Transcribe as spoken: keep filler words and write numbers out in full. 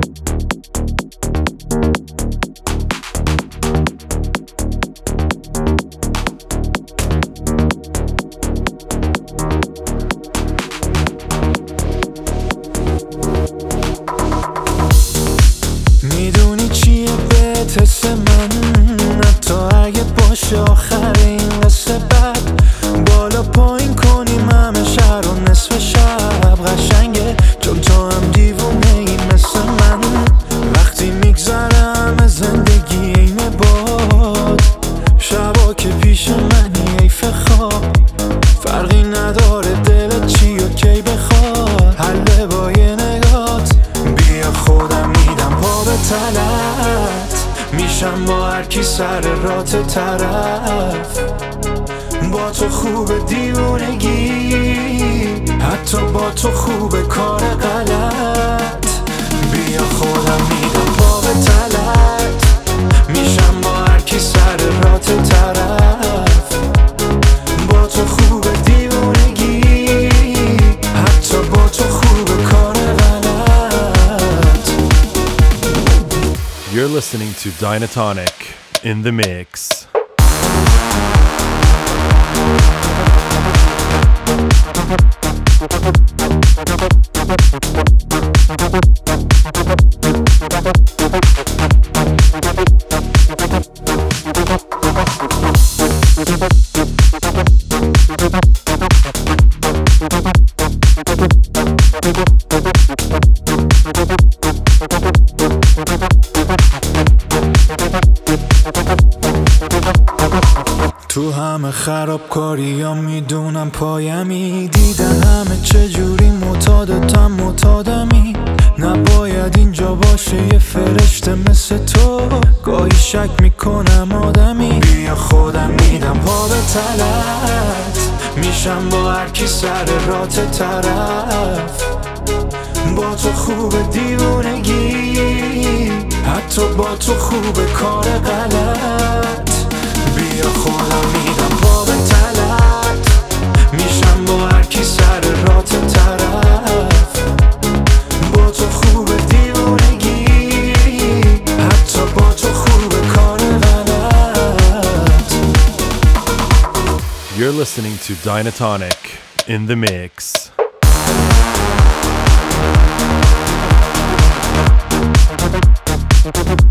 میدونی چیه بهت حس من، حتی اگه باشه آخر این قصه بد. بالا پایین کنیم همه شهر و نصف شب قشنگه، چون تو هم دیوونه ای مثل من. وقتی میگذره همه زندگی اینه باد، شبا که پیش منی حیف خواب. فرقی نداره دلت چی و کی بخواد، حله با یه نگات. بیا خودم میدم پا به تلت، میشم با هر کی سر رات طرف. با تو خوب دیوونگی، حتی با تو خوب کار غلط. بیا خودم میدم پا به تلت، میشم با هر کی سر رات طرف. با تو خوب دیوونگی، حتی با تو خوب کار غلط. You're listening to Dynatonic in the mix. تو همه خرابکاریام میدونم پایمی، دیدن همه چجوری معتادتم معتادمی. نباید اینجا باشه یه فرشته مثل تو، گاهی شک میکنم آدمی. بیا خودم میدم پا به تلت، میشم با هر کی سر رات طرف. با تو خوب دیوونگی، حتی با تو خوب کار غلط. بیا خودم میدم پا به تلت، میشم با هر کی سر رات طرف. با تو خوب دیوونگی، حتی با تو خوب کار غلط. You're listening to Dynatonic in the mix. We'll be right back.